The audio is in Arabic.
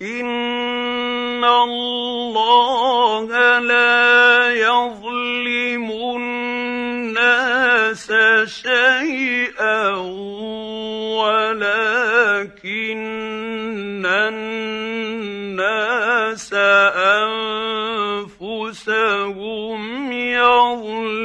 إِنَّ اللَّهَ لَا يَظْلِمُ النَّاسَ شَيْئًا وَلَٰكِنَّ النَّاسَ أَنفُسَهُمْ يَظْلِمُونَ.